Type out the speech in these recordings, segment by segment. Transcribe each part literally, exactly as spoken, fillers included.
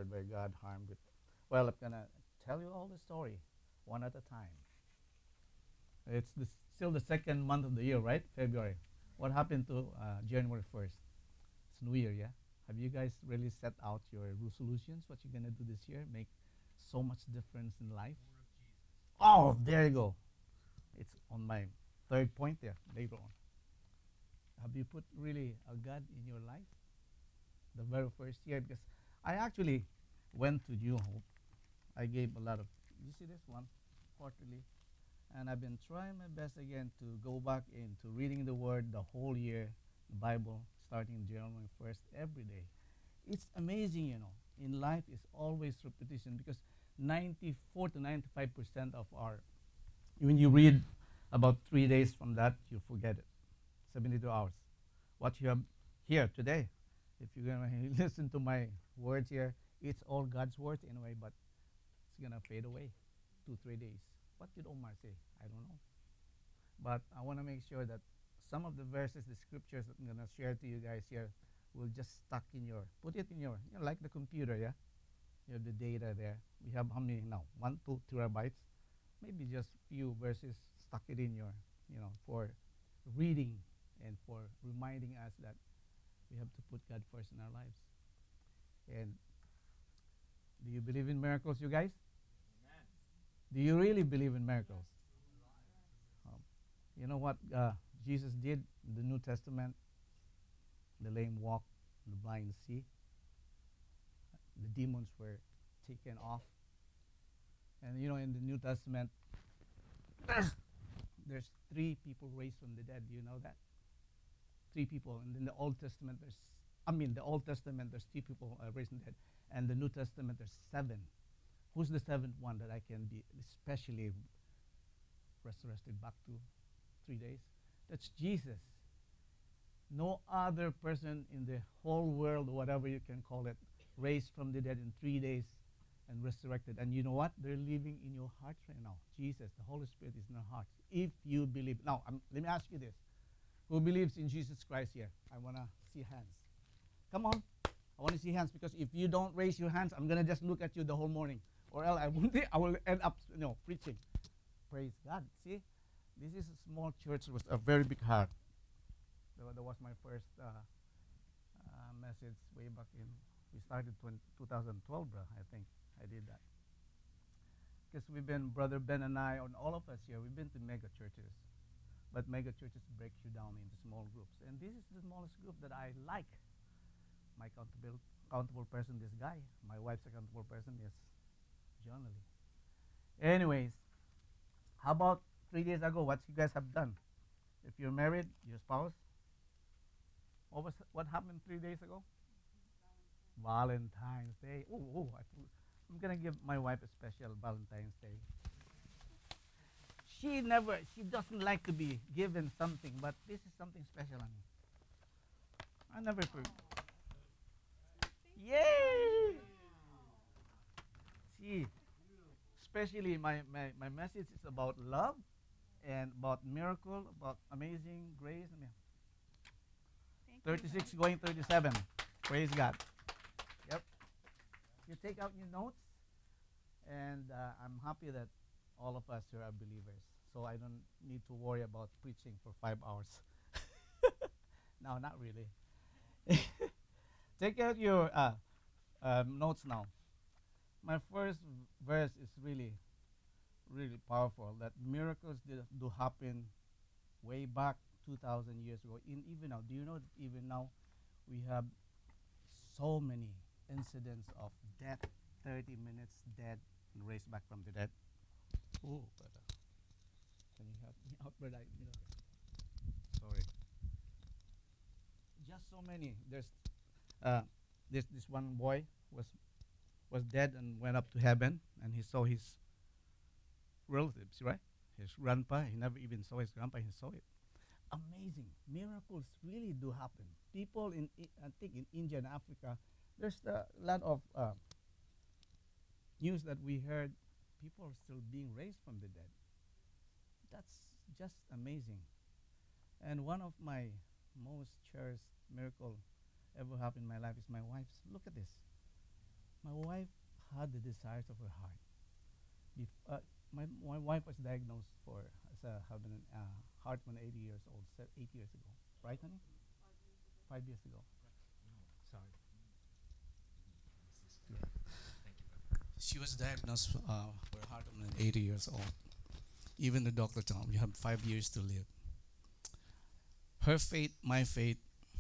suffered by God, harmed with. Well, I'm gonna tell you all the story, one at a time. It's the, still the second month of the year, right? February. What happened to uh, January first? It's New Year, yeah? Have you guys really set out your resolutions? What you're gonna do this year? Make so much difference in life? Oh, there you go. It's on my third point there later on. Have you put really a God in your life? The very first year, because I actually went to New Hope. I gave a lot of, you see this one, quarterly, and I've been trying my best again to go back into reading the Word the whole year, the Bible, starting January first, every day. It's amazing, you know. In life, it's always repetition because ninety-four to ninety-five percent of our, when you read about three days from that, you forget it. seventy-two hours. What you have here today, if you're going to listen to my words here, it's all God's words anyway, but it's going to fade away two, three days. What did Omar say? I don't know. But I want to make sure that some of the verses, the scriptures that I'm going to share to you guys here will just stuck in your, put it in your, you know, like the computer, yeah? You have the data there. We have how many now? One, two terabytes. Maybe just few verses stuck it in your, you know, for reading and for reminding us that we have to put God first in our lives. And do you believe in miracles, you guys? Do you really believe in miracles? Um, you know what uh, Jesus did in the New Testament? The lame walk, the blind see, the demons were taken off. And you know, in the New Testament, there's, there's three people raised from the dead. Do you know that? Three people. And in the Old Testament, there's, I mean, the Old Testament, there's three people uh, raised from the dead. And the New Testament, there's seven. Who's the seventh one that I can be especially resurrected back to three days? That's Jesus. No other person in the whole world, whatever you can call it, raised from the dead in three days and resurrected. And you know what? They're living in your hearts right now. Jesus, the Holy Spirit is in your hearts. If you believe. Now, um, let me ask you this. Who believes in Jesus Christ here? I want to see hands. Come on. I want to see hands because if you don't raise your hands, I'm going to just look at you the whole morning. Or else I will, I will end up you know, preaching. Praise God. See? This is a small church with a very big heart. That was my first uh, uh, message way back in, we started twenty, twenty twelve, bro, I think. I did that. Because we've been, Brother Ben and I, and all of us here, we've been to mega churches. But mega churches break you down into small groups. And this is the smallest group that I like. My accountable, accountable person, this guy. My wife's accountable person is John Lee. Anyways, how about three days ago, what you guys have done? If you're married, your spouse, what was what happened three days ago? Valentine's Day. Oh, oh I, I'm gonna give my wife a special Valentine's Day. She never, she doesn't like to be given something, but this is something special on me. I never forget. Yay! See, especially my, my, my message is about love and about miracle, about amazing grace. I mean, thirty-six going thirty-seven. Praise God. Yep. You take out your notes, and uh, I'm happy that all of us here are believers. So I don't need to worry about preaching for five hours. No, not really. Take out your uh, um, notes now. My first verse is really, really powerful. That miracles did, do happen way back two thousand years ago. In even now, do you know that even now we have so many incidents of death, thirty minutes dead and raised back from the dead. Oh, brother, can you help me out, brother? You know, sorry. Just so many. There's uh, this this one boy was was dead and went up to heaven, and he saw his relatives, right? His grandpa. He never even saw his grandpa. He saw it. Amazing miracles really do happen. People in I think in India and Africa, there's a lot of uh, news that we heard. People are still being raised from the dead. That's just amazing. And one of my most cherished miracle ever happened in my life is my wife's. Look at this. My wife had the desires of her heart. Bef- uh, my, my wife was diagnosed for as a having a uh, heart when eighty years old, se- eight years ago. Right, honey? Five years ago. Sorry. She was diagnosed uh, for heart when eighty years old. Even the doctor told me you have five years to live. Her faith, my faith,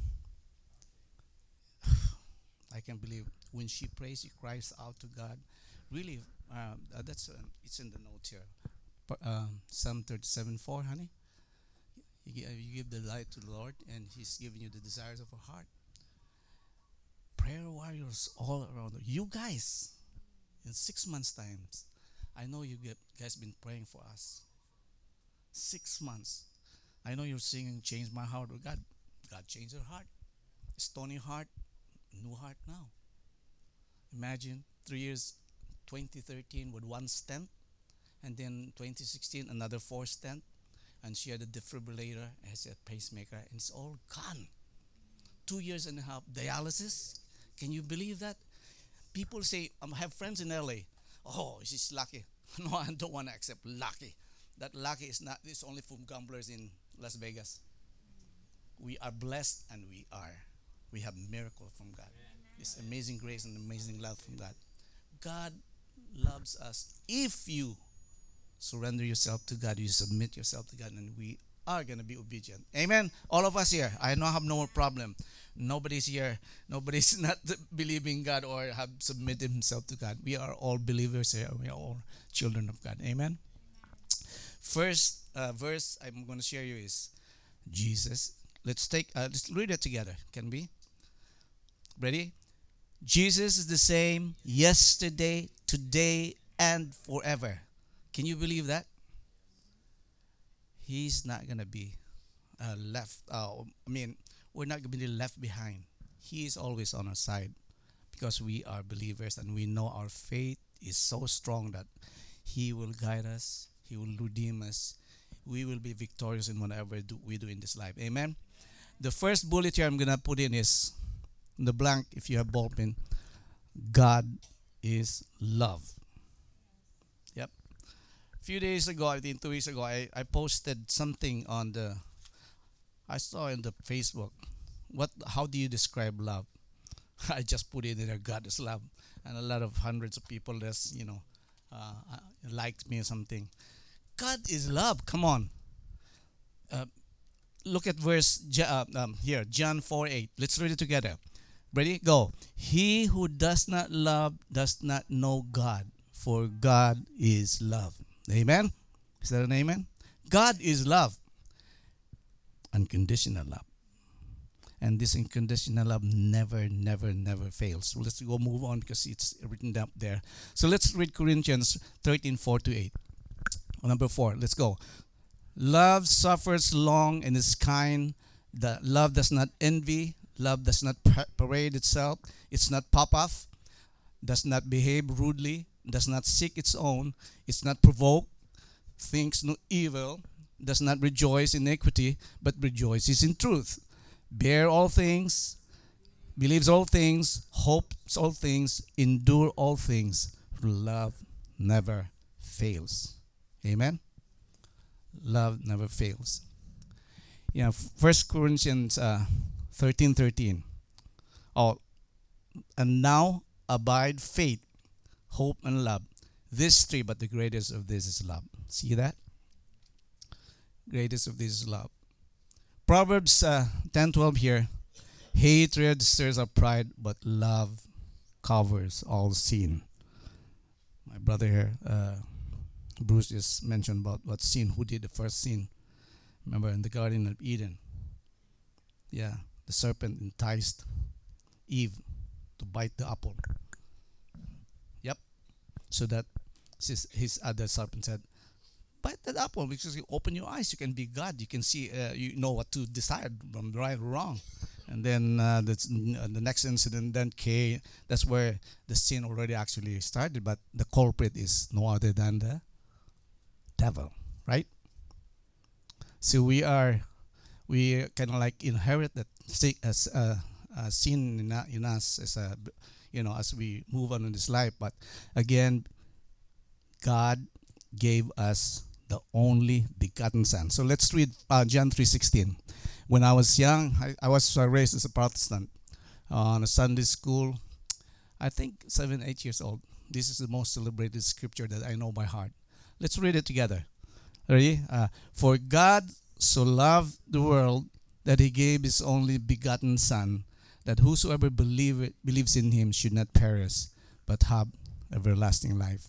I can believe when she prays, she cries out to God. Really, uh, uh, that's uh, it's in the notes here. But, um, Psalm thirty-seven four, honey. You, gi- uh, you give the light to the Lord, and He's giving you the desires of her heart. Prayer warriors all around. You guys, in six months' times, I know you get, guys been praying for us. Six months. I know you're singing "Change My Heart." Oh, God, God changed her heart. Stony heart, new heart now. Imagine three years, twenty thirteen with one stent, and then twenty sixteen another four stent, and she had a defibrillator, has a pacemaker, and it's all gone. Two years and a half dialysis. Can you believe that? People say, I have friends in L A. Oh, she's lucky. No, I don't want to accept lucky. That lucky is not. It's only for gamblers in Las Vegas. We are blessed, and we are. We have miracle from God. This amazing grace and amazing love from God. God loves us if you surrender yourself to God, you submit yourself to God, and we are going to be obedient. Amen. All of us here, I know I have no more problem. Nobody's here. Nobody's not believing God or have submitted himself to God. We are all believers here. We are all children of God. Amen. First uh, verse I'm going to share you is Jesus. Let's take. Uh, let's read it together. Can we? Ready? Jesus is the same yesterday, today, and forever. Can you believe that? He's not gonna be uh, left. Uh, I mean, we're not gonna be left behind. He is always on our side because we are believers and we know our faith is so strong that He will guide us. He will redeem us. We will be victorious in whatever do we do in this life. Amen. The first bullet here I'm gonna put in is in the blank. If you have ball pen, God is love. Yep. A few days ago, I think two weeks ago, I, I posted something on the, I saw in the Facebook. What? How do you describe love? I just put it in there, God is love. And a lot of hundreds of people just, you know, uh, uh, liked me or something. God is love. Come on. Uh, look at verse uh, um, here, John four eight. Let's read it together. Ready? Go. He who does not love does not know God, for God is love. Amen? Is that an amen? God is love. Unconditional love. And this unconditional love never, never, never fails. So let's go move on because it's written up there. So let's read Corinthians thirteen four to eight. Number four, let's go. Love suffers long and is kind. The love does not envy. Love does not parade itself. It's not pop off. Does not behave rudely. Does not seek its own. It's not provoked. Thinks no evil. Does not rejoice in iniquity, but rejoices in truth. Bear all things. Believes all things. Hopes all things. Endure all things. Love never fails. Amen. Love never fails. Yeah, First Corinthians uh, thirteen thirteen. Oh, and now abide faith, hope, and love. These three, but the greatest of this is love. See that? Greatest of this is love. Proverbs uh, ten twelve here. Hatred stirs up pride, but love covers all sin. My brother here, uh, Bruce, just mentioned about what sin, who did the first sin. Remember in the Garden of Eden? Yeah, the serpent enticed Eve to bite the apple. Yep. So that his, his other serpent said, bite that apple because you open your eyes, you can be God. You can see, uh, you know what to decide from right or wrong. And then uh, that's, uh, the next incident then came. That's where the sin already actually started. But the culprit is no other than the devil, right? So we are, we kind of like inherit that si- as uh, uh, sin in, uh, in us as a, you know, as we move on in this life. But again, God gave us the only begotten Son. So let's read uh, John three sixteen. When I was young, I, I was uh, raised as a Protestant on a Sunday school. I think seven, eight years old. This is the most celebrated scripture that I know by heart. Let's read it together. Ready? Uh, For God so loved the world that he gave his only begotten Son, that whosoever believe, believes in him should not perish, but have everlasting life.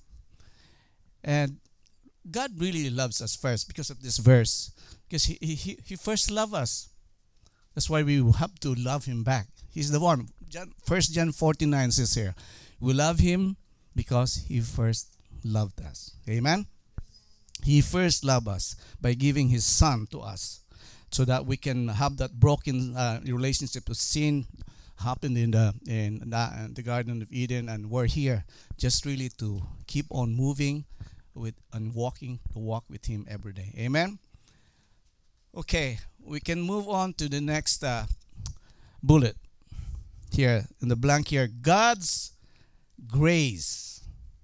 And God really loves us first because of this verse. Because he, he, he first loved us. That's why we have to love him back. He's the one. John, First John fourteen nine says here, we love him because he first loved us. Amen? He first loved us by giving his Son to us so that we can have that broken uh, relationship with sin happened in the in the, in the Garden of Eden, and we're here just really to keep on moving with and walking to walk with him every day. Amen? Okay, we can move on to the next uh, bullet here in the blank here. God's grace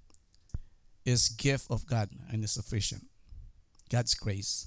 is gift of God and is sufficient. God's grace.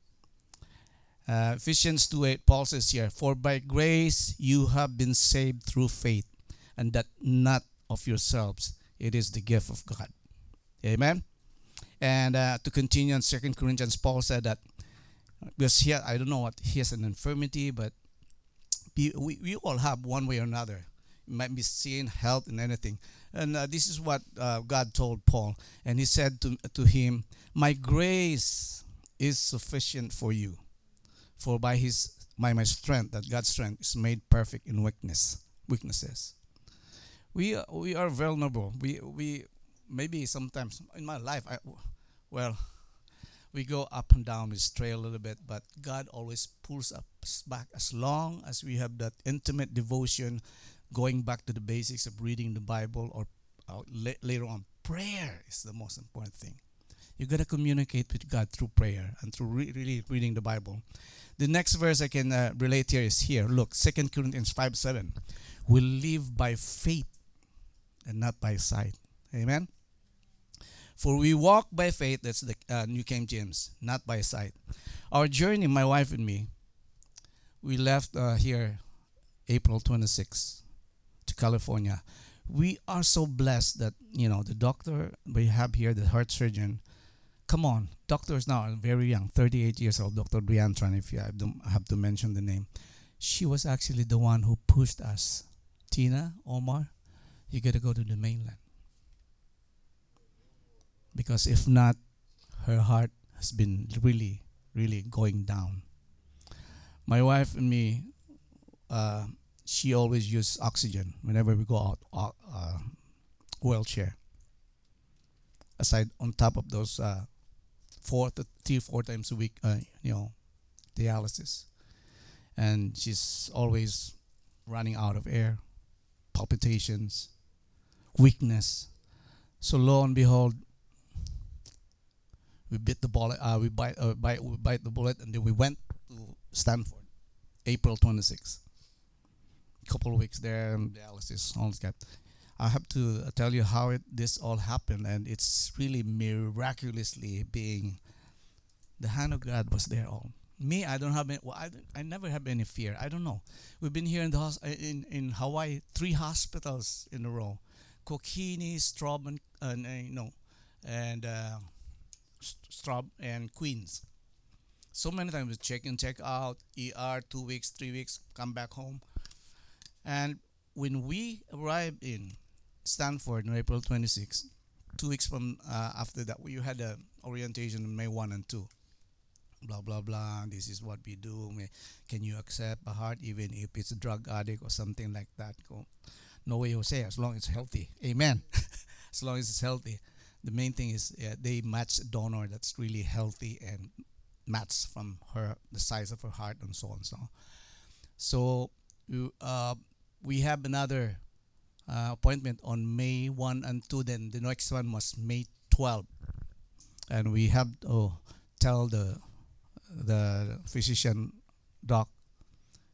Uh, Ephesians two eight, Paul says here, for by grace you have been saved through faith, and that not of yourselves. It is the gift of God. Amen? And uh, to continue on Second Corinthians, Paul said that, because he, I don't know what, he has an infirmity, but we, we, we all have one way or another. It might be sin, health, and anything. And uh, this is what uh, God told Paul. And he said to, to him, my grace is sufficient for you. For by his by my strength, that God's strength is made perfect in weakness, weaknesses. We uh, we are vulnerable. We we maybe sometimes in my life, I, well, we go up and down, we stray a little bit, but God always pulls us back as long as we have that intimate devotion, going back to the basics of reading the Bible, or uh, la- later on, prayer is the most important thing. You got to communicate with God through prayer and through re- really reading the Bible. The next verse I can uh, relate here is here. Look, Second Corinthians five seven. We live by faith and not by sight. Amen? For we walk by faith, that's the uh, New King James, not by sight. Our journey, my wife and me, we left uh, here April twenty-sixth to California. We are so blessed that, you know, the doctor we have here, the heart surgeon, come on, doctors now are very young, thirty-eight years old, Doctor Briantran, if you have to, have to mention the name. She was actually the one who pushed us. Tina, Omar, you got to go to the mainland. Because if not, her heart has been really, really going down. My wife and me, uh, she always uses oxygen whenever we go out, uh, uh, wheelchair. Aside, on top of those uh, four to three, four times a week, uh, you know, dialysis. And she's always running out of air, palpitations, weakness. So lo and behold, we bit the bullet. Uh, we bite, uh, bite, we bite the bullet, and then we went to Stanford, April twenty-sixth. Couple of weeks there, and dialysis, all that. I have to tell you how it, this all happened, and it's really miraculously being the hand of God was there. All me, I don't have any. Well, I, I never have any fear. I don't know. We've been here in the hos- in in Hawaii, three hospitals in a row, Kokini, Straub, and, and uh, you know, and uh, Straub and Queens. So many times we check in, check out, E R, two weeks, three weeks, come back home, and when we arrived in Stanford on April twenty-sixth, two weeks from uh, after that, we had a orientation on May first and second. Blah, blah, blah. This is what we do. Can you accept a heart even if it's a drug addict or something like that? Go. No way, Jose, as long as it's healthy. Amen. As long as it's healthy. The main thing is uh, they match a donor that's really healthy and match from her, the size of her heart and so on and so on. So uh, we have another uh, appointment on May first and second. Then the next one was May twelfth. And we have to tell the the physician doc,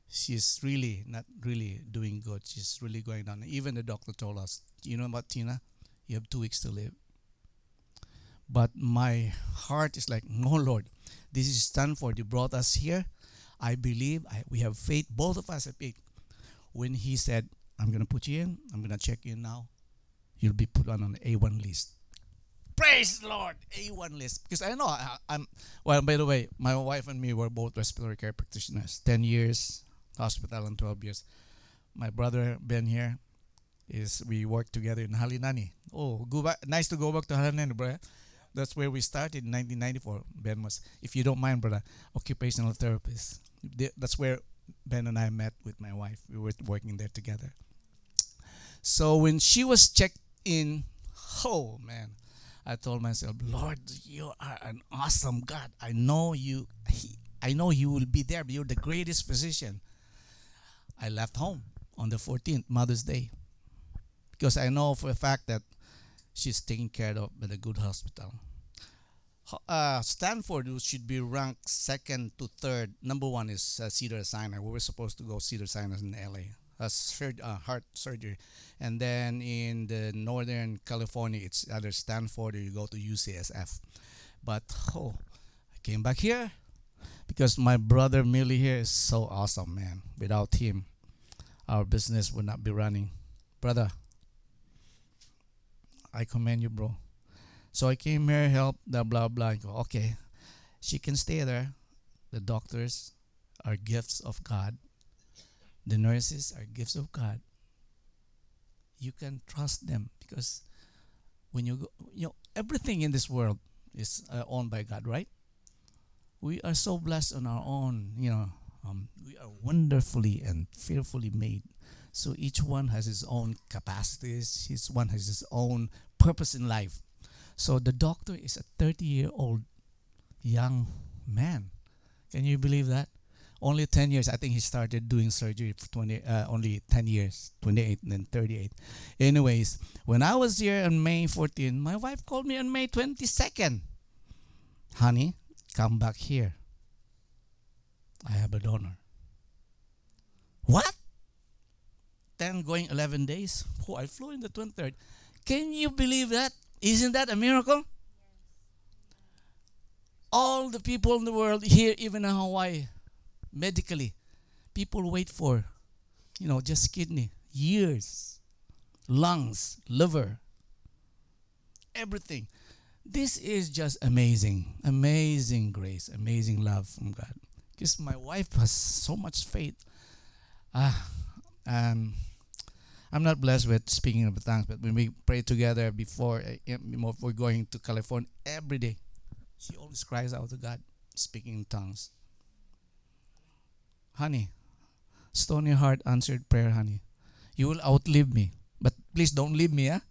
she's really not really doing good. She's really going down. Even the doctor told us, you know what, Tina, you have two weeks to live. But my heart is like, no, Lord, this is Stanford. You brought us here. I believe I, we have faith. Both of us have faith. When he said, I'm going to put you in, I'm going to check you in now, you'll be put on an A one list. Praise the Lord, A one list. Because I know, I, I'm, well, by the way, my wife and me were both respiratory care practitioners. ten years, hospital, and twelve years. My brother, Ben here, is we worked together in Halinani. Oh, go back, nice to go back to Halinani, bro. That's where we started in nineteen ninety-four. Ben was, if you don't mind, brother, occupational therapist. That's where Ben and I met with my wife. We were working there together. So when she was checked in, oh man, I told myself, Lord, you are an awesome God. I know you. He, I know you will be there. But you're the greatest physician. I left home on the fourteenth, Mother's Day, because I know for a fact that she's taken care of at a good hospital. Uh, Stanford should be ranked second to third. Number one is uh, Cedars-Sinai. We were supposed to go Cedars-Sinai in L A. Uh, sur- uh, heart surgery. And then in the Northern California, it's either Stanford or you go to U C S F. But oh, I came back here because my brother Millie here is so awesome, man. Without him, our business would not be running. Brother, I commend you, bro. So I came here, help, blah, blah, blah. I go, okay, she can stay there. The doctors are gifts of God. The nurses are gifts of God. You can trust them because when you go, you know, everything in this world is uh, owned by God, right? We are so blessed on our own, you know. Um, we are wonderfully and fearfully made. So each one has his own capacities. Each one has his own purpose in life. So the doctor is a thirty-year-old young man. Can you believe that? Only ten years. I think he started doing surgery for twenty, uh, only ten years, twenty-eight and then thirty-eight. Anyways, when I was here on May fourteenth, my wife called me on May twenty-second. Honey, come back here. I have a donor. What? ten going eleven days? Oh, I flew in the twenty-third. Can you believe that? Isn't that a miracle? All the people in the world here, even in Hawaii, medically, people wait for, you know, just kidney, years, lungs, liver, everything. This is just amazing, amazing grace, amazing love from God. Because my wife has so much faith. Ah, um, I'm not blessed with speaking of tongues, but when we pray together before, uh, before going to California every day, she always cries out to God, speaking in tongues. Honey, Stony Heart answered prayer, honey. You will outlive me, but please don't leave me, huh?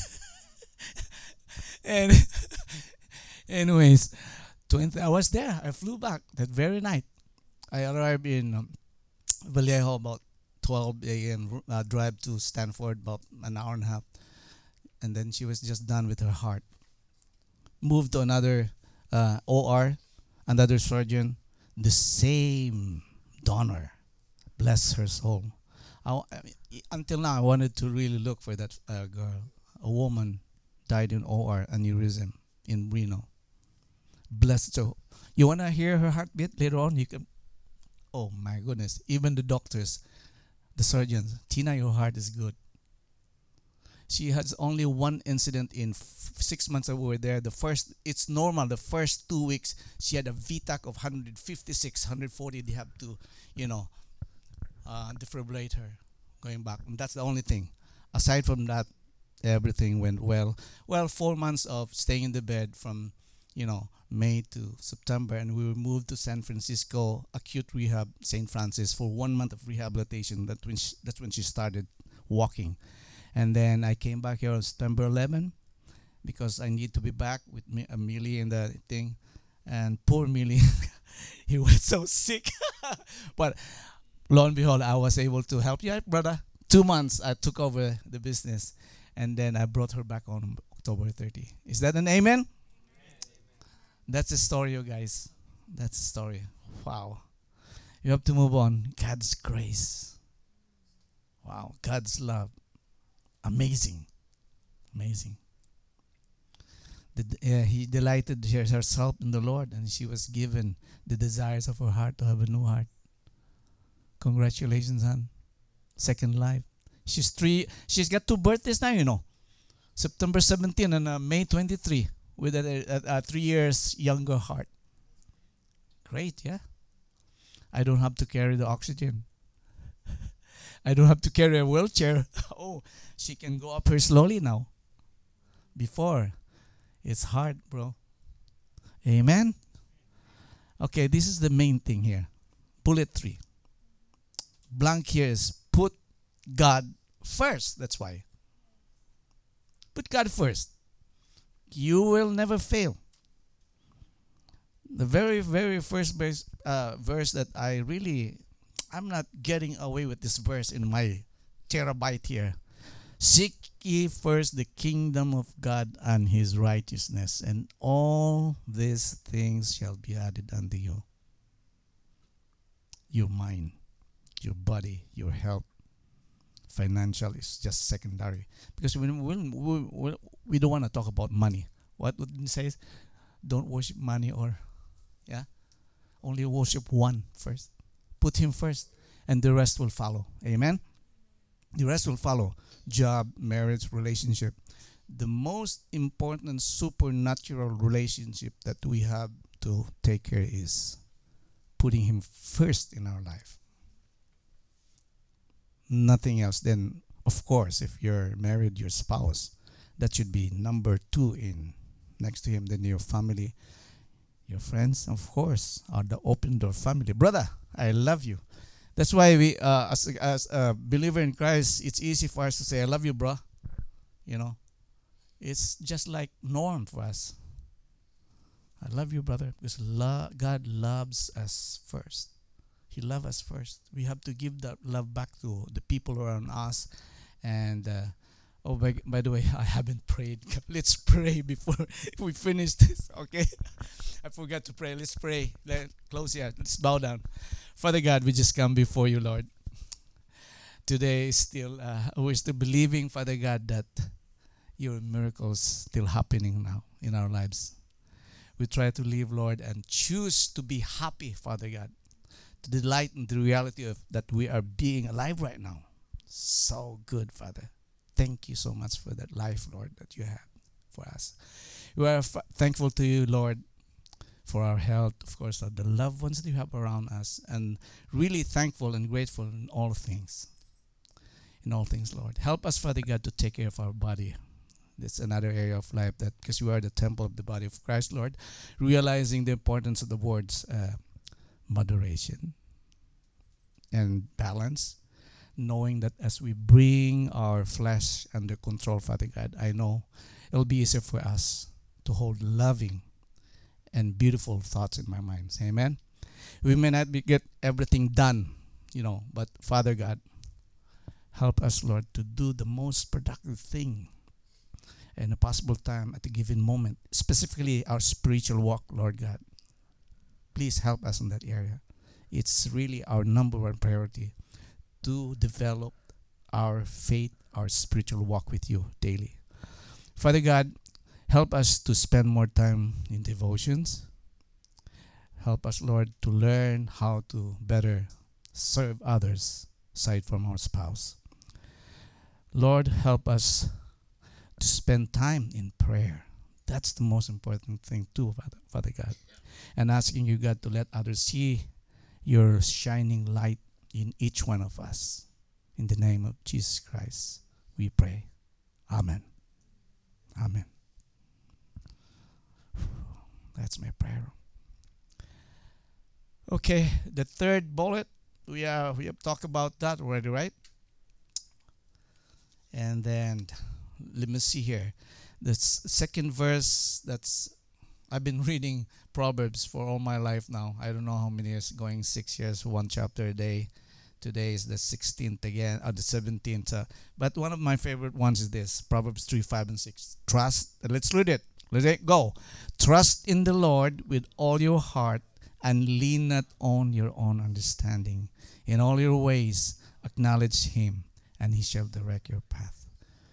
And anyways, twenty I was there. I flew back that very night. I arrived in um, Vallejo about twelve a.m. Uh, drive to Stanford about an hour and a half, and then she was just done with her heart. Moved to another uh, O R, another surgeon, the same donor. Bless her soul. I, until now, I wanted to really look for that uh, girl. A woman died in O R, aneurysm in Reno. Blessed. So, you want to hear her heartbeat later on? You can. Oh my goodness! Even the doctors, the surgeons, Tina, your heart is good. She has only one incident in f- six months that we were there. The first, it's normal. The first two weeks, she had a V TAC of one fifty-six, one forty. They have to, you know, uh, defibrillate her going back. And that's the only thing. Aside from that, everything went well. Well, four months of staying in the bed from, you know, May to September, and we were moved to San Francisco acute rehab, Saint Francis, for one month of rehabilitation. That's when she, that's when she started walking. And then I came back here on September eleventh because I need to be back with me, uh, Millie and the thing. And poor Millie, he was so sick. But lo and behold, I was able to help you, brother. Two months I took over the business, and then I brought her back on October thirtieth. Is that an amen? Amen. That's the story, you guys. That's the story. Wow. You have to move on. God's grace. Wow. God's love. Amazing. Amazing. The, uh, he delighted her- herself in the Lord, and she was given the desires of her heart to have a new heart. Congratulations, hon. Second life. She's three. She's got two birthdays now, you know. September seventeenth and uh, May twenty-third, with a, a, a three years younger heart. Great, yeah. I don't have to carry the oxygen. I don't have to carry a wheelchair. Oh, she can go up here slowly now. Before, it's hard, bro. Amen? Okay, this is the main thing here. Bullet three. Blank here is put God first. That's why. Put God first. You will never fail. The very, very first verse, uh, verse that I really, I'm not getting away with this verse in my terabyte here. Seek ye first the kingdom of God and his righteousness, and all these things shall be added unto you. Your mind, your body, your health, financial is just secondary. Because we, we, we, we don't want to talk about money. What would it say? Don't worship money or, yeah? Only worship one first. Put him first, and the rest will follow. Amen? The rest will follow. Job, marriage, relationship. The most important supernatural relationship that we have to take care is putting him first in our life. Nothing else. Then, of course, if you're married, your spouse, that should be number two in next to him. Then your family, your friends, of course, are the open door family. Brother, I love you. That's why we, uh, as, as a believer in Christ, it's easy for us to say, I love you, bro. You know, it's just like norm for us. I love you, brother, because lo- God loves us first. He loves us first. We have to give that love back to the people around us. And, uh, oh, by, by the way, I haven't prayed. Let's pray before we finish this, okay? I forgot to pray. Let's pray. Let's close here. Let's bow down. Father God, we just come before you, Lord. Today, still, uh, we're still believing, Father God, that your miracles still happening now in our lives. We try to live, Lord, and choose to be happy, Father God, to delight in the reality of that we are being alive right now. So good, Father. Thank you so much for that life, Lord, that you have for us. We are f- thankful to you, Lord, for our health, of course, of the loved ones that you have around us, and really thankful and grateful in all things. In all things, Lord. Help us, Father God, to take care of our body. That's another area of life that, because we are the temple of the body of Christ, Lord, realizing the importance of the words uh, moderation and balance, knowing that as we bring our flesh under control, Father God, I know it'll be easier for us to hold loving and beautiful thoughts in my mind. Amen. We may not be, get everything done, you know, but Father God, help us, Lord, to do the most productive thing in a possible time at a given moment, specifically our spiritual walk, Lord God. Please help us in that area. It's really our number one priority to develop our faith, our spiritual walk with you daily. Father God, help us to spend more time in devotions. Help us, Lord, to learn how to better serve others aside from our spouse. Lord, help us to spend time in prayer. That's the most important thing too, Father, Father God. And asking you, God, to let others see your shining light in each one of us. In the name of Jesus Christ, we pray. Amen. Amen. That's my prayer. Okay, the third bullet, we are we have talked about that already, right? And then let me see here. The s- second verse, that's I've been reading Proverbs for all my life now. I don't know how many years, going six years, one chapter a day. Today is the sixteenth again, or the seventeenth. Uh, but one of my favorite ones is this, Proverbs three, five, and six. Trust, let's read it. Let it go. Trust in the Lord with all your heart and lean not on your own understanding. In all your ways, acknowledge Him, and He shall direct your path.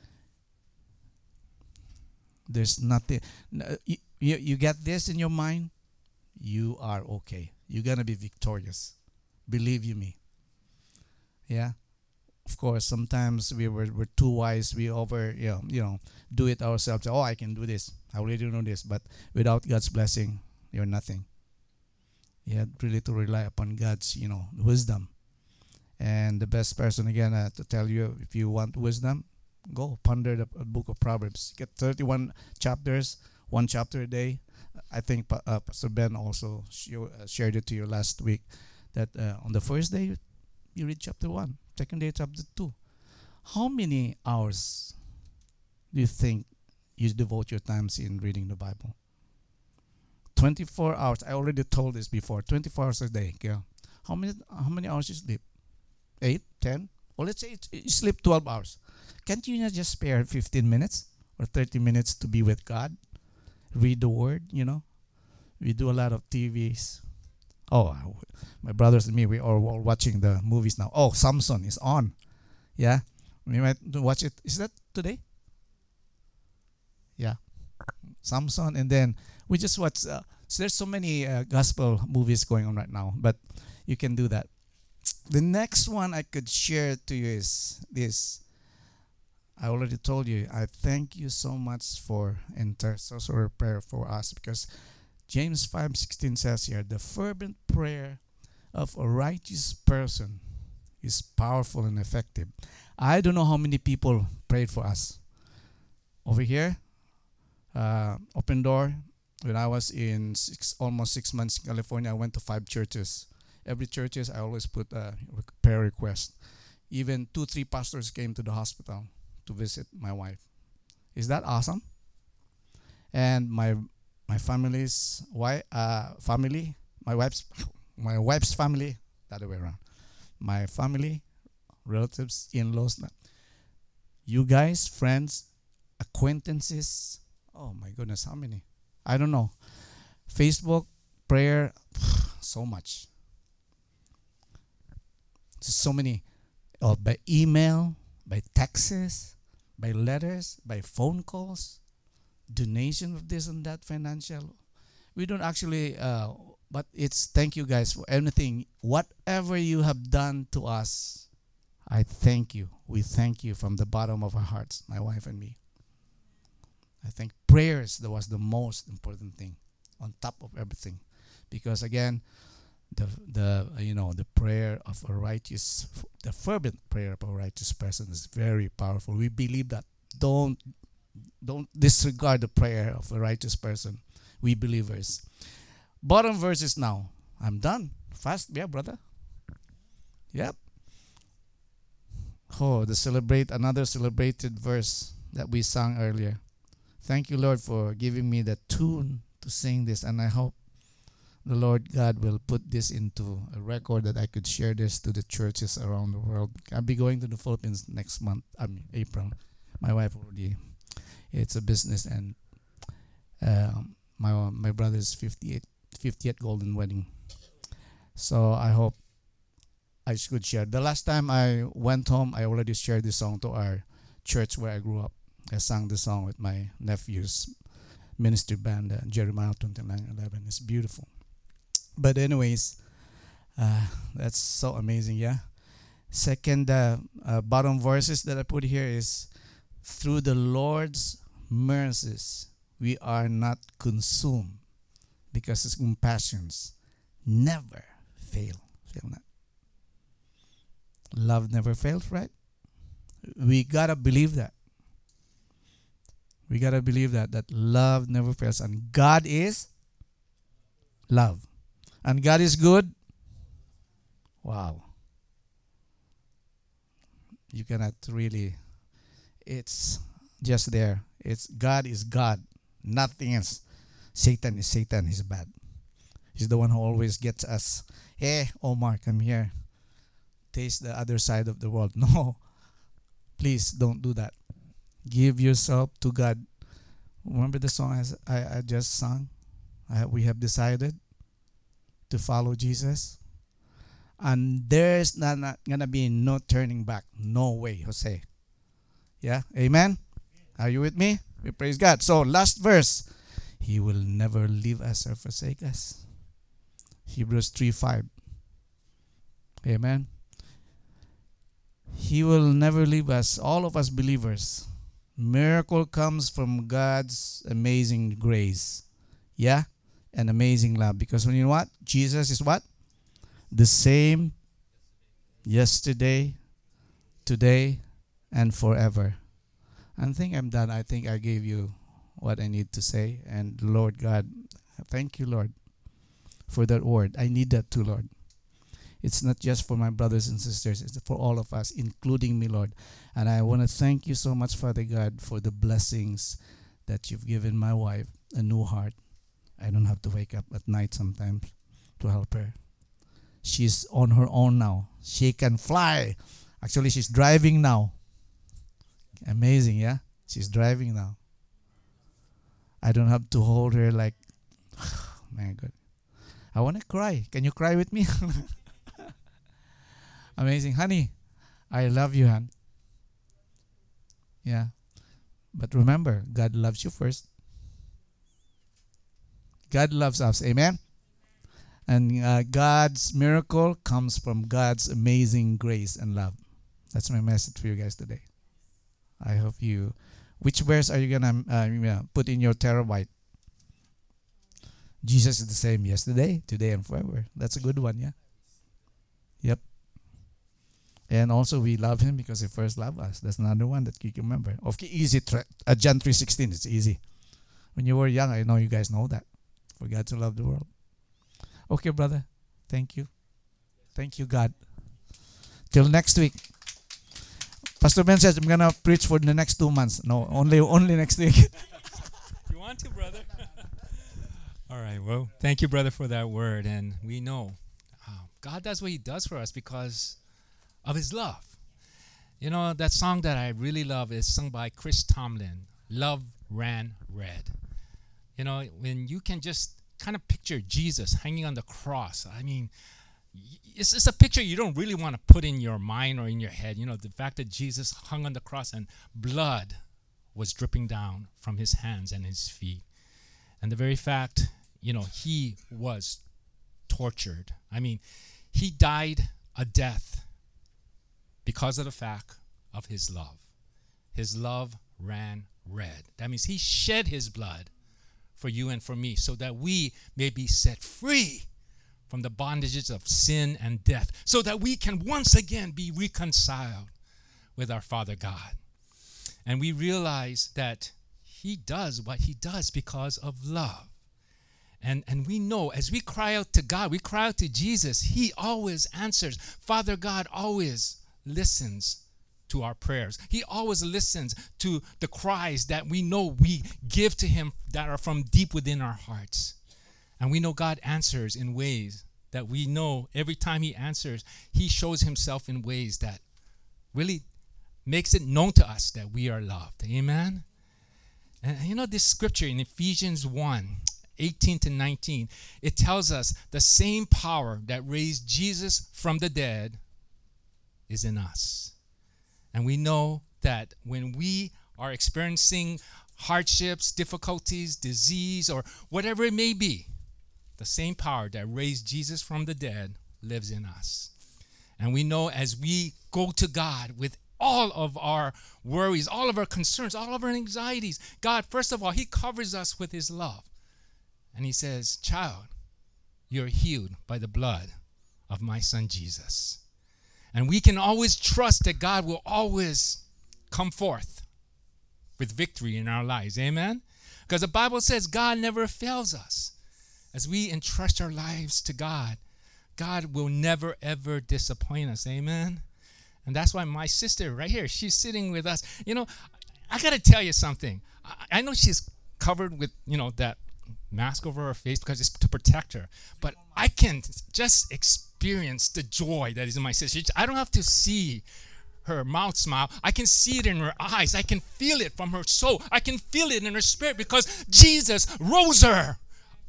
There's nothing. You, you, you get this in your mind, you are okay. You're going to be victorious. Believe you me. Yeah. Of course, sometimes we were, we're too wise. We over, you know, you know, do it ourselves. Oh, I can do this. I already know this. But without God's blessing, you're nothing. You have really to rely upon God's, you know, wisdom. And the best person, again, uh, to tell you, if you want wisdom, go ponder the uh, book of Proverbs. Get thirty-one chapters, one chapter a day. I think pa- uh, Pastor Ben also sh- uh, shared it to you last week that uh, on the first day, you, you read chapter one, second day, chapter two. How many hours do you think you devote your times in reading the Bible? twenty-four hours. I already told this before. twenty-four hours a day. Yeah. How many how many hours you sleep? eight, ten? Or let's say it's, you sleep twelve hours. Can't you not just spare fifteen minutes or thirty minutes to be with God? Read the Word, you know? We do a lot of T Vs. Oh, my brothers and me, we are all watching the movies now. Oh, Samson is on. Yeah? We might watch it. Is that today? Yeah. Samson. And then we just watch. Uh, so there's so many uh, gospel movies going on right now. But you can do that. The next one I could share to you is this. I already told you, I thank you so much for intercessory prayer for us, because James five sixteen says here, the fervent prayer of a righteous person is powerful and effective. I don't know how many people prayed for us. Over here, uh, Open Door, when I was in six, almost six months in California, I went to five churches. Every churches, I always put a prayer request. Even two, three pastors came to the hospital to visit my wife. Is that awesome? And my my family's wife, uh, family, my wife's my wife's family, the other way around. My family, relatives, in-laws, you guys, friends, acquaintances. Oh my goodness, how many? I don't know. Facebook prayer, so much. So many. Oh, by email, by texts, by letters, by phone calls, donation of this and that, financial. We don't actually, uh, but it's thank you guys for anything. Whatever you have done to us, I thank you. We thank you from the bottom of our hearts, my wife and me. I think prayers that was the most important thing on top of everything. Because again, the the you know the prayer of a righteous, the fervent prayer of a righteous person is very powerful. We believe that. Don't don't disregard the prayer of a righteous person. We believers. Bottom verses now. I'm done. Fast, yeah, brother. Yep. Oh, the celebrate another celebrated verse that we sang earlier. Thank you, Lord, for giving me the tune to sing this, and I hope the Lord God will put this into a record that I could share this to the churches around the world. I'll be going to the Philippines next month, I mean April. My wife already, it's a business, and um, my my brother's fifty-eight, fiftieth golden wedding. So I hope I could share. The last time I went home, I already shared this song to our church where I grew up. I sang the song with my nephew's ministry band, uh, Jeremiah twenty-nine eleven. It's beautiful. But anyways, uh, that's so amazing, yeah. Second, uh, uh, bottom verses that I put here is, through the Lord's mercies we are not consumed, because His compassions never fail. Fail not. Love never fails, right? We gotta believe that. We gotta believe that that love never fails, and God is love, and God is good. Wow, you cannot really. It's just there. It's God is God, nothing else. Satan is Satan. He's bad. He's the one who always gets us. Hey, Omar, come here. Taste the other side of the world. No, please don't do that. Give yourself to God. Remember the song I, I just sung? I, we have decided to follow Jesus. And there's not, not gonna be no turning back. No way, Jose. Yeah, amen. Are you with me? We praise God. So last verse, He will never leave us or forsake us. Hebrews three five. Amen. He will never leave us, all of us believers. Miracle comes from God's amazing grace. Yeah? And amazing love. Because when you know what? Jesus is what? The same yesterday, today, and forever. I think I'm done. I think I gave you what I need to say. And Lord God, thank you, Lord, for that word. I need that too, Lord. It's not just for my brothers and sisters. It's for all of us, including me, Lord. And I want to thank you so much, Father God, for the blessings that you've given my wife, a new heart. I don't have to wake up at night sometimes to help her. She's on her own now. She can fly. Actually, she's driving now. Amazing, yeah? She's driving now. I don't have to hold her like, my God. I want to cry. Can you cry with me? Amazing. Honey, I love you, hon. Yeah. But remember, God loves you first. God loves us. Amen? And uh, God's miracle comes from God's amazing grace and love. That's my message for you guys today. I hope you... Which verse are you going to uh, put in your terabyte? Jesus is the same yesterday, today, and forever. That's a good one, yeah? Yep. And also we love Him because He first loved us. That's another one that you can remember. Okay, easy. Tra- uh, John three sixteen, it's easy. When you were young, I know you guys know that. For God to love the world. Okay, brother. Thank you. Thank you, God. Till next week. Pastor Ben says I'm going to preach for the next two months. No, only only next week. You want to, brother? All right. Well, thank you, brother, for that word. And we know uh, God does what He does for us because of His love. You know, that song that I really love is sung by Chris Tomlin, Love Ran Red. You know, when you can just kind of picture Jesus hanging on the cross. I mean, it's just a picture you don't really want to put in your mind or in your head. You know, the fact that Jesus hung on the cross and blood was dripping down from His hands and His feet. And the very fact, you know, He was tortured. I mean, He died a death because of the fact of His love. His love ran red. That means He shed His blood for you and for me so that we may be set free from the bondages of sin and death, so that we can once again be reconciled with our Father God. And we realize that He does what He does because of love. And, and we know as we cry out to God, we cry out to Jesus, He always answers. Father God always listens to our prayers. He always listens to the cries that we know we give to Him that are from deep within our hearts. And we know God answers in ways that we know every time He answers, He shows Himself in ways that really makes it known to us that we are loved. Amen? And you know this scripture in Ephesians one, eighteen to nineteen, it tells us the same power that raised Jesus from the dead is in us. And we know that when we are experiencing hardships, difficulties, disease, or whatever it may be, the same power that raised Jesus from the dead lives in us. And we know as we go to God with all of our worries, all of our concerns, all of our anxieties, God, first of all, He covers us with His love. And He says, child, you're healed by the blood of my Son Jesus. And we can always trust that God will always come forth with victory in our lives. Amen? Because the Bible says God never fails us. As we entrust our lives to God, God will never, ever disappoint us. Amen? And that's why my sister right here, she's sitting with us. You know, I got to tell you something. I, I know she's covered with, you know, that mask over her face because it's to protect her. But I can just experience the joy that is in my sister. I don't have to see her mouth smile. I can see it in her eyes. I can feel it from her soul. I can feel it in her spirit because Jesus rose her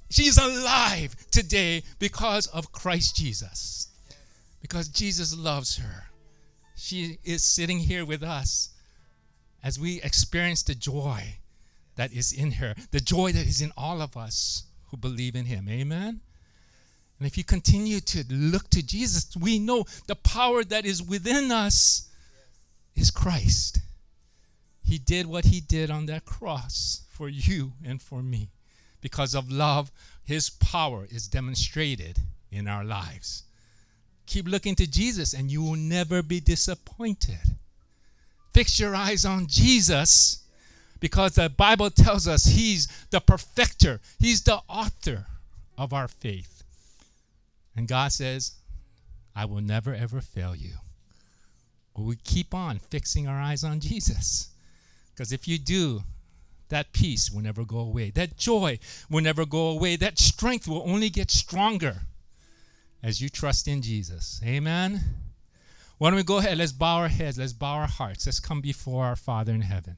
She's alive today because of Christ Jesus. Because Jesus loves her. She is sitting here with us as we experience the joy that is in her, the joy that is in all of us who believe in him. Amen? And if you continue to look to Jesus, we know the power that is within us is Christ. He did what he did on that cross for you and for me. Because of love, his power is demonstrated in our lives. Keep looking to Jesus and you will never be disappointed. Fix your eyes on Jesus because the Bible tells us he's the perfecter. He's the author of our faith. And God says, I will never ever fail you. But we keep on fixing our eyes on Jesus. Because if you do, that peace will never go away. That joy will never go away. That strength will only get stronger as you trust in Jesus. Amen? Why don't we go ahead? Let's bow our heads. Let's bow our hearts. Let's come before our Father in heaven.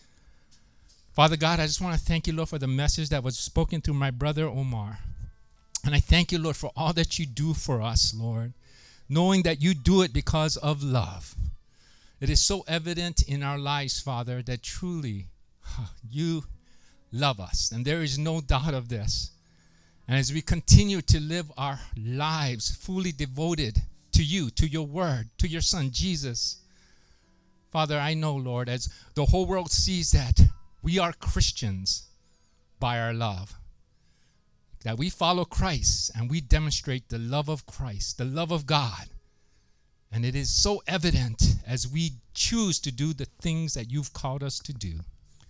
Father God, I just want to thank you, Lord, for the message that was spoken through my brother Omar. And I thank you, Lord, for all that you do for us, Lord, knowing that you do it because of love. It is so evident in our lives, Father, that truly you love us. And there is no doubt of this. And as we continue to live our lives fully devoted to you, to your word, to your son, Jesus, Father, I know, Lord, as the whole world sees that we are Christians by our love, that we follow Christ and we demonstrate the love of Christ, the love of God. And it is so evident as we choose to do the things that you've called us to do.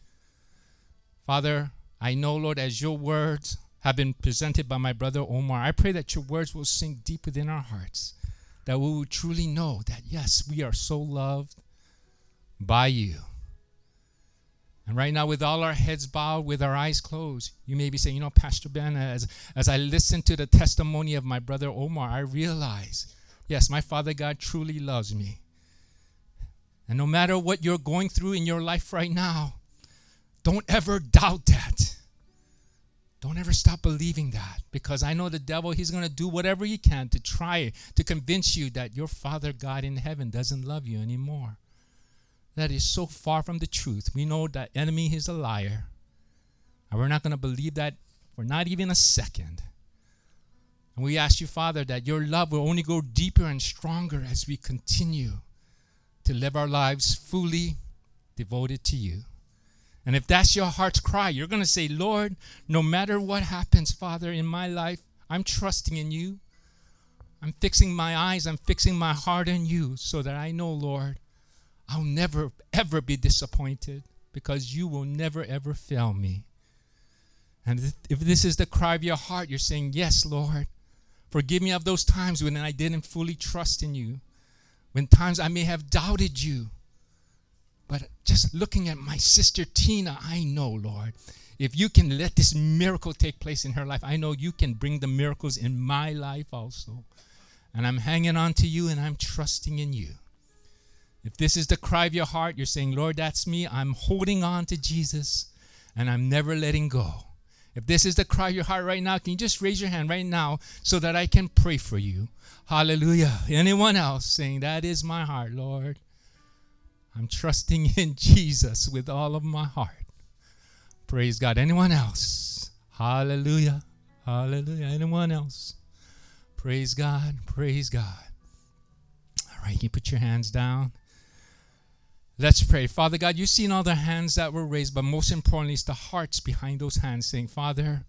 Father, I know, Lord, as your words have been presented by my brother Omar, I pray that your words will sink deep within our hearts, that we will truly know that, yes, we are so loved by you. And right now, with all our heads bowed, with our eyes closed, you may be saying, you know, Pastor Ben, as, as I listen to the testimony of my brother Omar, I realize, yes, my Father God truly loves me. And no matter what you're going through in your life right now, don't ever doubt that. Don't ever stop believing that, because I know the devil, he's going to do whatever he can to try to convince you that your Father God in heaven doesn't love you anymore. That is so far from the truth. We know that enemy is a liar, and we're not going to believe that for not even a second. And we ask you, Father, that your love will only go deeper and stronger as we continue to live our lives fully devoted to you. And if that's your heart's cry, you're going to say, Lord, no matter what happens, Father, in my life, I'm trusting in you. I'm fixing my eyes, I'm fixing my heart on you so that I know, Lord, I'll never, ever be disappointed because you will never, ever fail me. And if this is the cry of your heart, you're saying, yes, Lord, forgive me of those times when I didn't fully trust in you, when times I may have doubted you. But just looking at my sister Tina, I know, Lord, if you can let this miracle take place in her life, I know you can bring the miracles in my life also. And I'm hanging on to you and I'm trusting in you. If this is the cry of your heart, you're saying, Lord, that's me. I'm holding on to Jesus and I'm never letting go. If this is the cry of your heart right now, can you just raise your hand right now so that I can pray for you? Hallelujah. Anyone else saying, that is my heart, Lord. I'm trusting in Jesus with all of my heart. Praise God. Anyone else? Hallelujah. Hallelujah. Anyone else? Praise God. Praise God. All right, you put your hands down. Let's pray. Father God, you've seen all the hands that were raised, but most importantly, it's the hearts behind those hands saying, Father,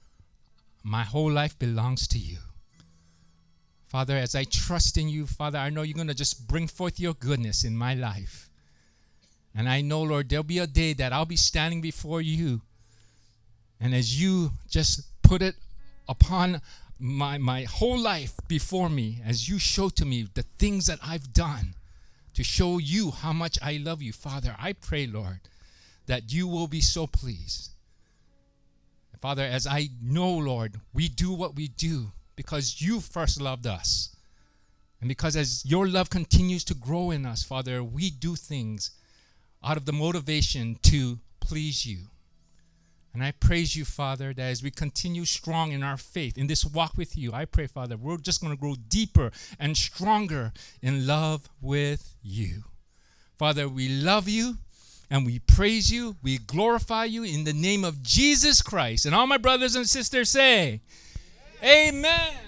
my whole life belongs to you. Father, as I trust in you, Father, I know you're going to just bring forth your goodness in my life. And I know, Lord, there'll be a day that I'll be standing before you. And as you just put it upon my, my whole life before me, as you show to me the things that I've done to show you how much I love you, Father, I pray, Lord, that you will be so pleased. Father, as I know, Lord, we do what we do because you first loved us. And because as your love continues to grow in us, Father, we do things out of the motivation to please you. And I praise you, Father, that as we continue strong in our faith, in this walk with you, I pray, Father, we're just going to grow deeper and stronger in love with you. Father, we love you and we praise you. We glorify you in the name of Jesus Christ. And all my brothers and sisters say, Amen. Amen.